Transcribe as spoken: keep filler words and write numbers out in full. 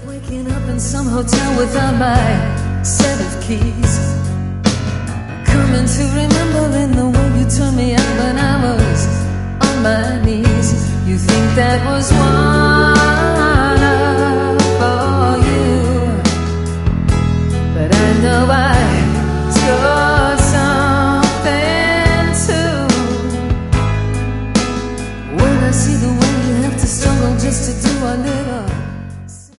Waking up in some hotel without my set of keys, coming to remember in the way you turned me out when I was on my knees. You think that was